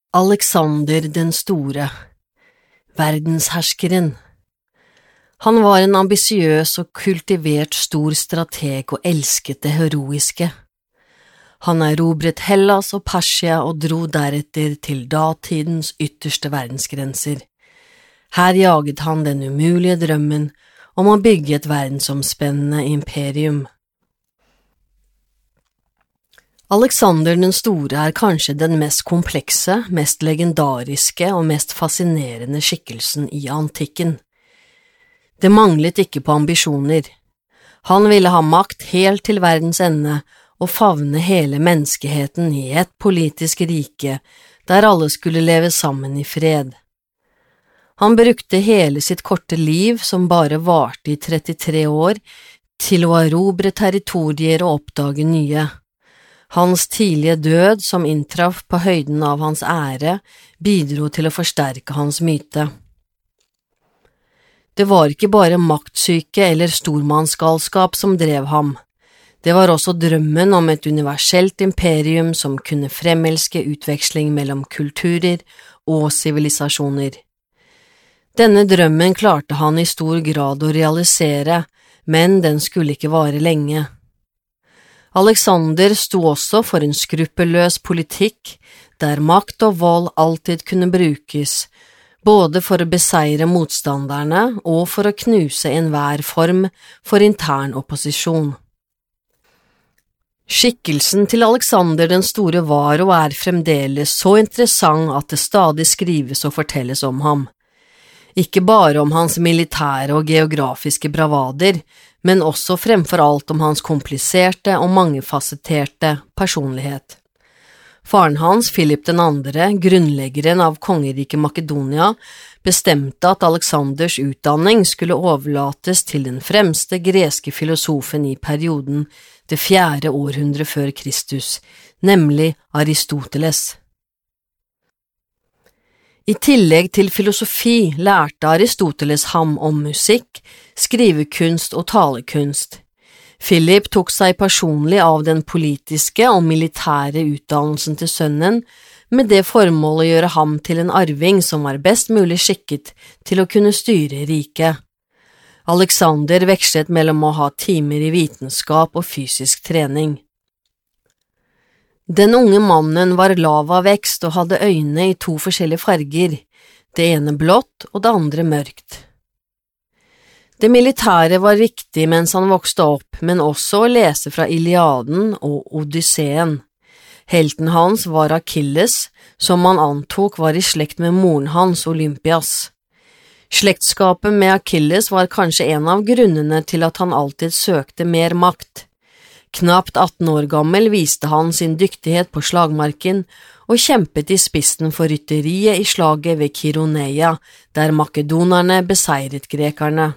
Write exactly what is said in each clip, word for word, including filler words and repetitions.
Alexander den store, verdensherskeren. Han var en ambisiøs og kultivert stor strateg og elsket det heroiske. Han erobret Hellas og Persia og dro deretter til datidens ytterste verdensgrenser. Her jaget han den umulige drømmen om å bygge et verdensomspennende imperium. Alexander den store er kanskje den mest komplekse, mest legendariske og mest fascinerende skikkelsen i antikken. Det manglet ikke på ambisjoner. Han ville ha makt helt til verdens ende og favne hele menneskeheten i et politisk rike der alle skulle leve sammen i fred. Han brukte hele sitt korte liv, som bare varte i trettitre år, til å erobre territorier og oppdage nye. Hans tidlige død, som inntraff på høyden av hans ære, bidro til å forsterke hans myte. Det var ikke bare maktsyke eller stormannsgalskap som drev ham. Det var også drømmen om et universelt imperium som kunne fremelske utveksling mellom kulturer og sivilisasjoner. Denne drømmen klarte han i stor grad å realisere, men den skulle ikke vare lenge. Alexander sto også for en skruppelløs politikk, der makt og vold alltid kunne brukes, både for å beseire motstanderne og for å knuse enhver form for intern opposisjon. Skikkelsen til Alexander den store var og er fremdeles så interessant at det stadig skrives og fortelles om ham. Ikke bare om hans militære og geografiske bravader, men også fremfor alt om hans kompliserte og mangefasetterte personlighet. Faren hans, Philip den andre, grunnleggeren av kongeriket Makedonia, bestemte at Alexanders utdanning skulle overlates til den fremste greske filosofen i perioden, det fjerde århundre før Kristus, nemlig Aristoteles. I tillegg til filosofi lærte Aristoteles ham om musikk, skrivekunst og talekunst. Philip tok seg personlig av den politiske og militære utdannelsen til sønnen, med det formål å gjøre ham til en arving som var best mulig skikket til å kunne styre riket. Alexander vekslet mellom å ha timer i vitenskap og fysisk trening. Den unge mannen var lav av vekst og hadde øyne i to forskjellige farger, det ene blått og det andre mørkt. Det militære var viktig mens han vokste opp, men også å lese fra Iliaden og Odysseen. Helten hans var Achilles, som man antok var i slekt med moren hans, Olympias. Slektskapet med Achilles var kanskje en av grunnene til at han alltid søkte mer makt. Knapt atten år gammel viste han sin dyktighet på slagmarken og kjempet i spissen for rytteriet i slaget ved Kironeia, der makedonerne beseiret grekerne.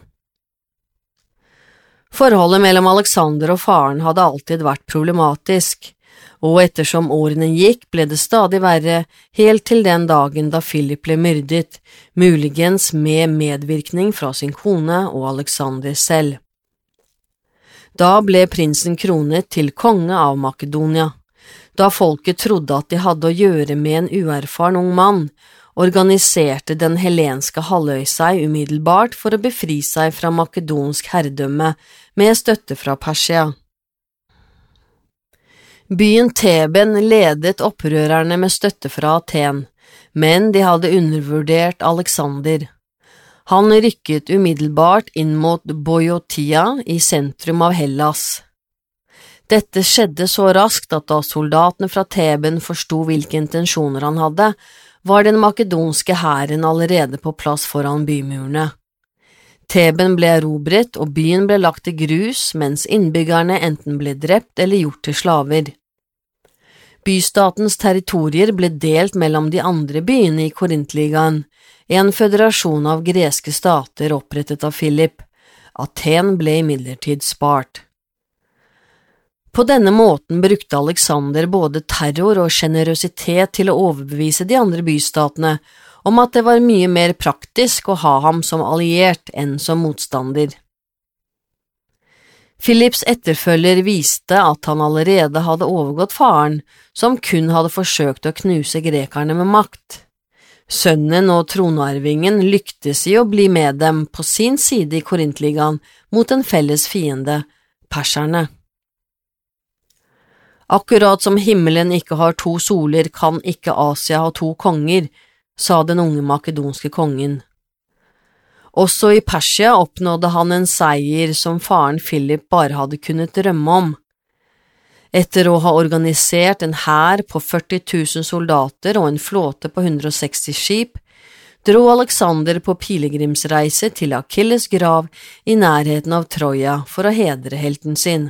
Forholdet mellom Alexander og faren hadde alltid vært problematisk, og ettersom årene gikk ble det stadig verre helt til den dagen da Philip ble myrdet, muligens med medvirkning fra sin kone og Alexander selv. Da ble prinsen kronet til konge av Makedonia. Da folket trodde at de hadde å gjøre med en uerfaren ung mann, organiserte den helenske halvøy seg umiddelbart for å befri seg fra makedonsk herredømme med støtte fra Persia. Byen Theben ledet opprørerne med støtte fra Aten, men de hadde undervurdert Alexander. Han rykket umiddelbart inn mot Boiotia i sentrum av Hellas. Dette skjedde så raskt at da soldatene fra Theben forsto hvilke intensjoner han hadde, var den makedonske hæren allerede på plass foran bymurene. Theben ble erobret og byen ble lagt til grus, mens innbyggerne enten ble drept eller gjort til slaver. Bystatens territorier ble delt mellom de andre byene i Korintligaen, en føderasjon av greske stater opprettet av Philip. Aten ble imidlertid spart. På denne måten brukte Alexander både terror og generøsitet til å overbevise de andre bystatene om at det var mye mer praktisk å ha ham som alliert enn som motstander. Philips etterfølger viste at han allerede hadde overgått faren, som kun hadde forsøkt å knuse grekerne med makt. Sønnen og tronarvingen lyktes i å bli med dem på sin side i Korintligaen mot en felles fiende, perserne. Akkurat som himmelen ikke har to soler, kan ikke Asia ha to konger, sa den unge makedonske kongen. Også i Persia oppnådde han en seier som faren Philip bare hadde kunnet drømme om. Etter å ha organisert en hær på førti tusen soldater og en flåte på hundre og seksti skip, dro Alexander på pilegrimsreise til Achilles grav i nærheten av Troja for å hedre helten sin.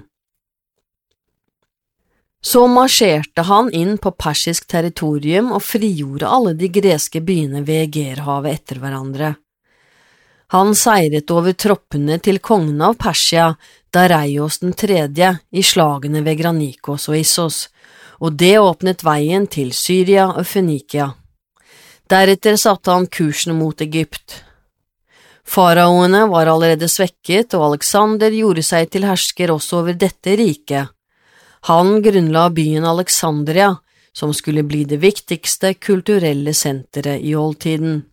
Så marsjerte han inn på persisk territorium og frigjorde alle de greske byene ved Egeerhavet etter hverandre. Han seiret over troppene til kongen av Persia, Dareios den tredje, i slagene ved Granikos og Issos, og det åpnet veien til Syria og Fønikia. Deretter satte han kursen mot Egypt. Faraoene var allerede svekket, og Alexander gjorde seg til hersker også over dette riket. Han grunnla byen Alexandria, som skulle bli det viktigste kulturelle senteret i oldtiden.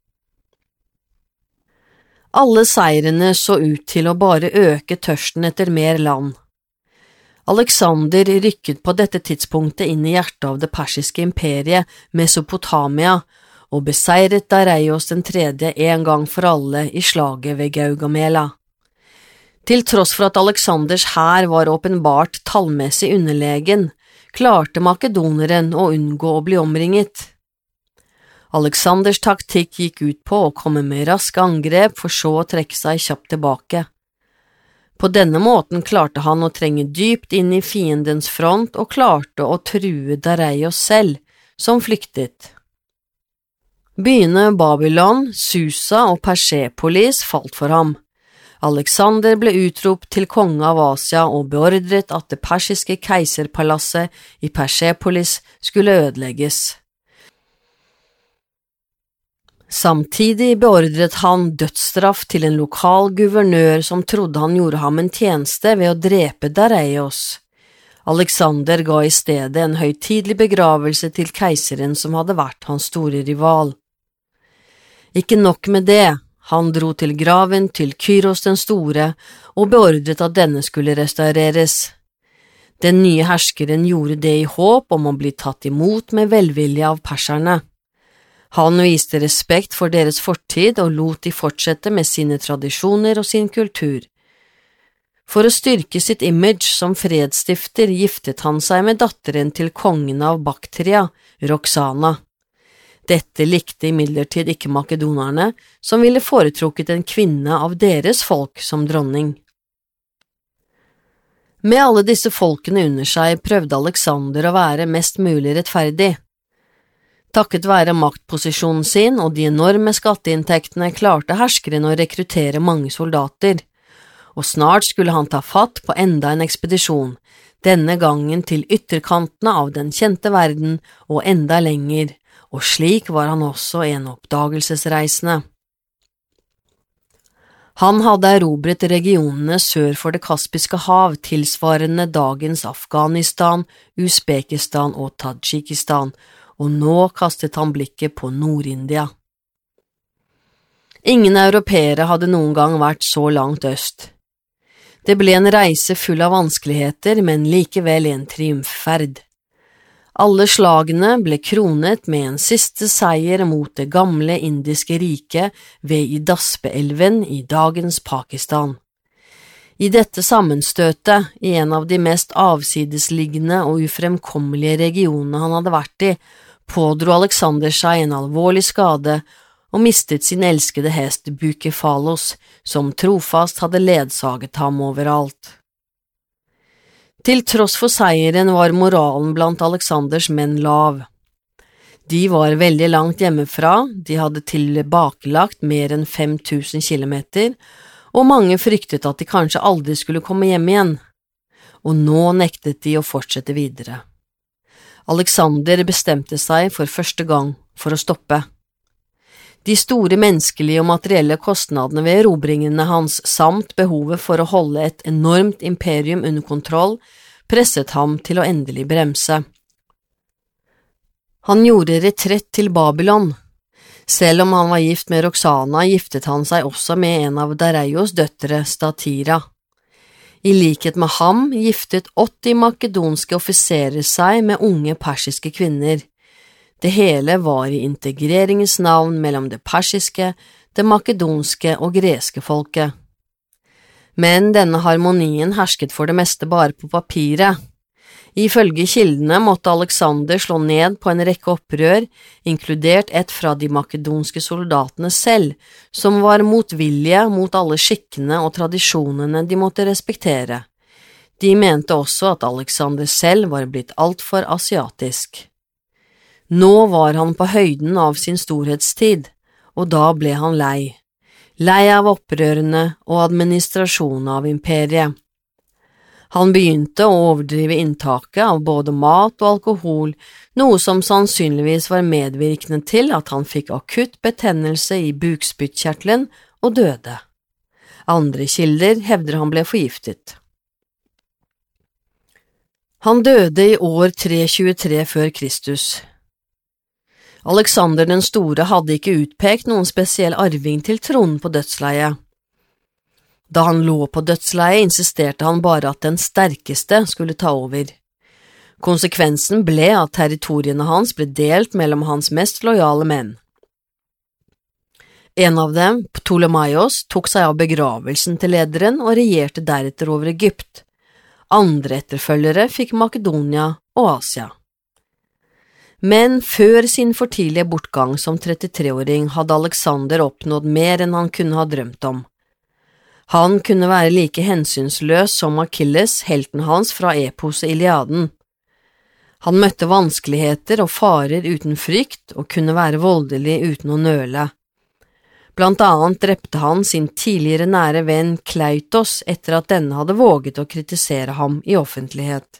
Alle seirene så ut til å bare øke tørsten etter mer land. Alexander rykket på dette tidspunktet inn i hjertet av det persiske imperiet, Mesopotamia, og beseiret Dareios den tredje en gang for alle i slaget ved Gaugamela. Til tross for at Alexanders hær var åpenbart tallmessig underlegen, klarte makedoneren å unngå å bli omringet. Alexanders taktikk gikk ut på å komme med raske angrep for så å trekke seg kjapt tilbake. På denne måten klarte han å trenge dypt inn i fiendens front og klarte å true Dareios selv, som flyktet. Byene Babylon, Susa og Persepolis falt for ham. Alexander ble utropt til konge av Asia og beordret at det persiske keiserpalasset i Persepolis skulle ødelegges. Samtidig beordret han dødsstraff til en lokal guvernør som trodde han gjorde ham en tjeneste ved å drepe Dareios. Alexander ga i stedet en høytidelig begravelse til keiseren som hadde vært hans store rival. Ikke nok med det, han dro til graven til Kyros den store og beordret at denne skulle restaureres. Den nye herskeren gjorde det i håp om å bli tatt imot med velvilje av perserne. Han viste respekt for deres fortid og lot de fortsette med sine tradisjoner og sin kultur. For å styrke sitt image som fredsstifter giftet han seg med datteren til kongen av Baktria, Roxana. Dette likte imidlertid ikke makedonerne, som ville foretrukket en kvinne av deres folk som dronning. Med alle disse folkene under seg prøvde Alexander å være mest mulig rettferdig. Takket være maktposisjonen sin og de enorme skatteinntektene klarte herskeren å rekruttere mange soldater, og snart skulle han ta fatt på enda en ekspedisjon, denne gangen til ytterkantene av den kjente verden og enda lenger, og slik var han også en oppdagelsesreisende. Han hadde erobret regionene sør for det Kaspiske hav tilsvarende dagens Afghanistan, Usbekistan og Tadsjikistan, og nå kastet han blikket på Nord-India. Ingen europeere hadde noen gang vært så langt øst. Det ble en reise full av vanskeligheter, men likevel en triumfferd. Alle slagene ble kronet med en siste seier mot det gamle indiske riket ved Idaspe-elven i dagens Pakistan. I dette sammenstøtet, i en av de mest avsidesliggende og ufremkommelige regionene han hadde vært i, pådro Alexander seg en alvorlig skade og mistet sin elskede hest Bucephalos, som trofast hadde ledsaget ham overalt. Til tross for seieren var moralen blant Alexanders menn lav. De var veldig langt hjemmefra, de hadde tilbakelagt mer enn fem tusen kilometer, og mange fryktet at de kanskje aldri skulle komme hjem igjen, og nå nektet de å fortsette videre. Alexander bestemte seg for første gang for å stoppe. De store menneskelige og materielle kostnadene ved erobringene hans samt behovet for å holde et enormt imperium under kontroll presset ham til å endelig bremse. Han gjorde retrett til Babylon. Selv om han var gift med Roxana, giftet han seg også med en av Dareios døtre, Statira. I likhet med ham giftet åtti makedonske offiserer seg med unge persiske kvinner. Det hele var i integreringens navn mellom det persiske, det makedonske og greske folket. Men denne harmonien hersket for det meste bare på papiret. Ifølge kildene måtte Alexander slå ned på en rekke opprør, inkludert et fra de makedonske soldatene selv, som var motvillige mot alle skikkene og tradisjonene de måtte respektere. De mente også at Alexander selv var blitt alt for asiatisk. Nå var han på høyden av sin storhetstid, og da ble han lei. Lei av opprørene og administrasjonen av imperiet. Han begynte å overdrive inntaket av både mat og alkohol, noe som sannsynligvis var medvirkende til at han fikk akutt betennelse i bukspyttkjertelen og døde. Andre kilder hevder han ble forgiftet. Han døde i år tre tjuetre før Kristus. Alexander den store hadde ikke utpekt noen spesiell arving til tronen på dødsleiet. Da han lå på dødsleiet, insisterte han bare at den sterkeste skulle ta over. Konsekvensen ble at territoriene hans ble delt mellom hans mest lojale menn. En av dem, Ptolemaios, tok seg av begravelsen til lederen og regjerte deretter over Egypt. Andre etterfølgere fikk Makedonia og Asia. Men før sin for tidlige bortgang som trettitre-åring hadde Alexander oppnådd mer enn han kunne ha drømt om. Han kunne være like hensynsløs som Achilles, helten hans fra eposet Iliaden. Han møtte vanskeligheter og farer uten frykt og kunne være voldelig uten å nøle. Blant annet drepte han sin tidligere nære venn Kleitos etter at denne hadde våget å kritisere ham i offentlighet.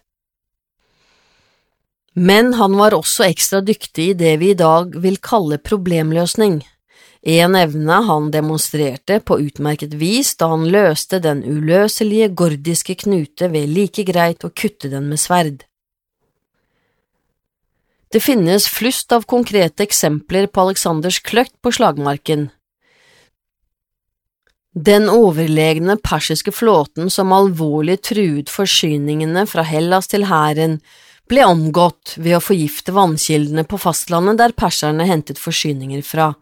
Men han var også ekstra dyktig i det vi i dag vil kalle problemløsning. En evne han demonstrerte på utmerket vis da han løste den uløselige gordiske knute ved like greit å kutte den med sverd. Det finnes flust av konkrete eksempler på Alexanders kløkt på slagmarken. Den overlegne persiske flåten som alvorlig truet forsyningene fra Hellas til hæren, ble omgått ved å forgifte vannkildene på fastlandet der perserne hentet forsyninger fra.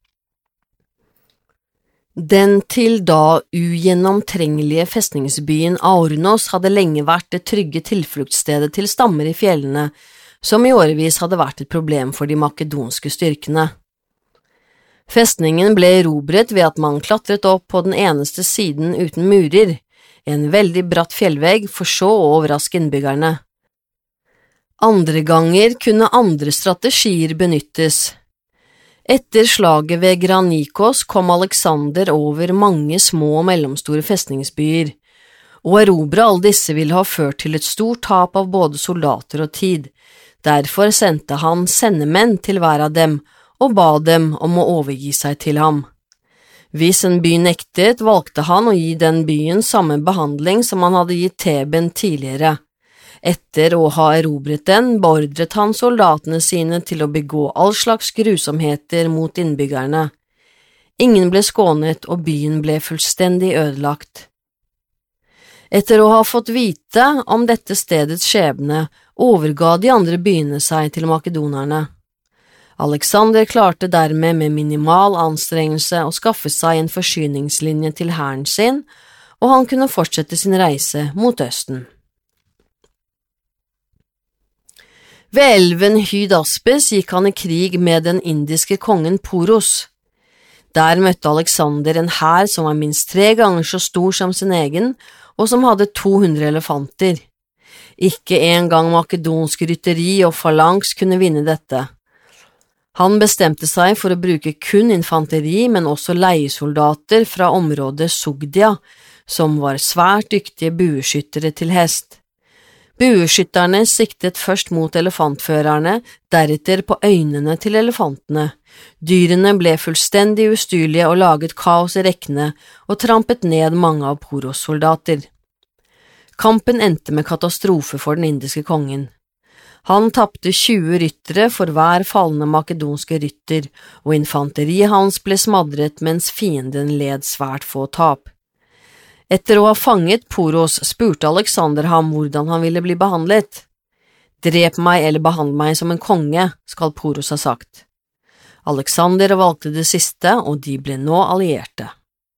Den til da ugjennomtrengelige festningsbyen Aornos hadde lenge vært det trygge tilfluktsstedet til stammer i fjellene, som i årevis hadde vært et problem for de makedonske styrkene. Festningen ble erobret ved at man klatret opp på den eneste siden uten murer, en veldig bratt fjellvegg for så å overraske innbyggerne. Andre ganger kunne andre strategier benyttes. Etter slaget ved Granikos kom Alexander over mange små og mellomstore festningsbyer. Å erobre alle disse ville ha ført til et stort tap av både soldater og tid. Derfor sendte han sendemenn til hver av dem og ba dem om å overgi seg til ham. Hvis en by nektet, valgte han å gi den byen samme behandling som han hadde gitt Theben tidligere. Etter å ha erobret den, beordret han soldatene sine til å begå all slags grusomheter mot innbyggerne. Ingen ble skånet, og byen ble fullstendig ødelagt. Etter å ha fått vite om dette stedets skjebne, overga de andre byene seg til makedonerne. Alexander klarte dermed med minimal anstrengelse å skaffe seg en forsyningslinje til hæren sin, og han kunne fortsette sin reise mot Østen. Ved elven Hydaspes gikk han i krig med den indiske kongen Poros. Der møtte Alexander en hær som var minst tre ganger så stor som sin egen, og som hadde to hundre elefanter. Ikke engang makedonsk rytteri og falanks kunne vinne dette. Han bestemte seg for å bruke kun infanteri, men også leiesoldater fra området Sogdia, som var svært dyktige bueskyttere til hest. Bueskytterne siktet først mot elefantførerne, deretter på øynene til elefantene. Dyrene ble fullstendig ustyrlige og laget kaos i rekkene og trampet ned mange av Poros soldater. Kampen endte med katastrofe for den indiske kongen. Han tappte tjue ryttere for hver fallende makedonske rytter, og infanteriet hans ble smadret mens fienden led svært få tap. Etter å ha fanget Poros spurte Alexander ham hvordan han ville bli behandlet. Drep meg eller behandle meg som en konge, skal Poros ha sagt. Alexander valgte det siste, og de ble nå allierte.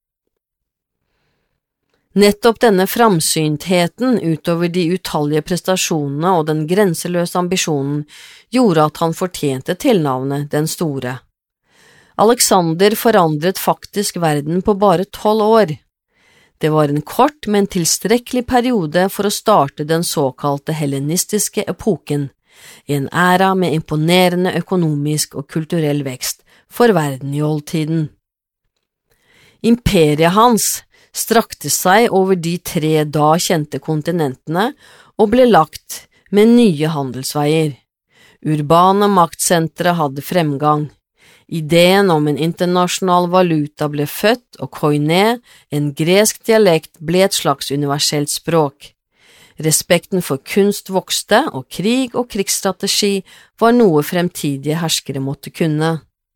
Nettopp denne framsyntheten utover de utallige prestasjonene og den grenseløse ambisjonen gjorde at han fortjente tilnavnet Den Store. Alexander forandret faktisk verden på bare tolv år. Det var en kort, men tilstrekkelig periode for å starte den såkalte hellenistiske epoken, en æra med imponerende økonomisk og kulturell vekst for verden i oldtiden. Imperiet hans strakte seg over de tre da kjente kontinentene og ble lagt med nye handelsveier. Urbane maktsentre hadde fremgang. Ideen om en internasjonal valuta ble født, og koine, en gresk dialekt, ble et slags universelt språk. Respekten for kunst vokste, og krig og krigsstrategi var noe fremtidige herskere måtte kunne.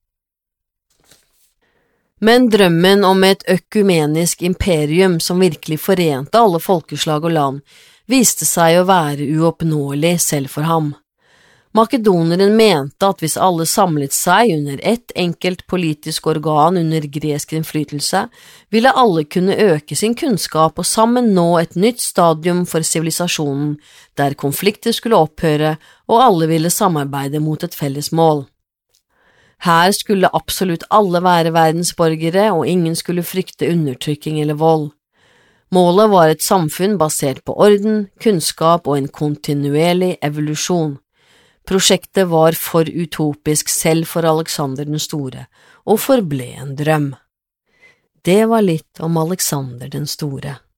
Men drømmen om et økumenisk imperium som virkelig forente alle folkeslag og land, viste seg å være uoppnåelig selv for ham. Makedoneren mente at hvis alle samlet seg under ett enkelt politisk organ under gresk innflytelse, ville alle kunne øke sin kunnskap og sammen nå et nytt stadium for sivilisasjonen, der konflikter skulle opphøre og alle ville samarbeide mot et felles mål. Her skulle absolutt alle være verdensborgere, og ingen skulle frykte undertrykking eller vold. Målet var et samfunn basert på orden, kunnskap og en kontinuerlig evolusjon. Prosjektet var for utopisk selv for Alexander den Store, og forble en drøm. Det var litt om Alexander den Store.